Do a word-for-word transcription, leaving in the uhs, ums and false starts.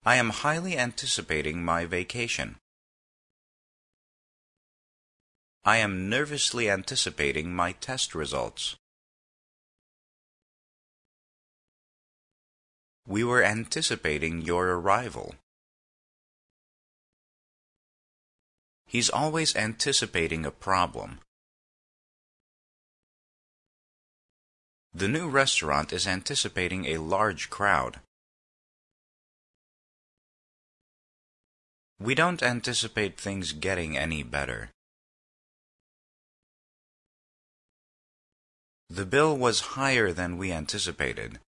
I am highly anticipating my vacation. I am nervously anticipating my test results. We were anticipating your arrival. He's always anticipating a problem. The new restaurant is anticipating a large crowd. We don't anticipate things getting any better. The bill was higher than we anticipated.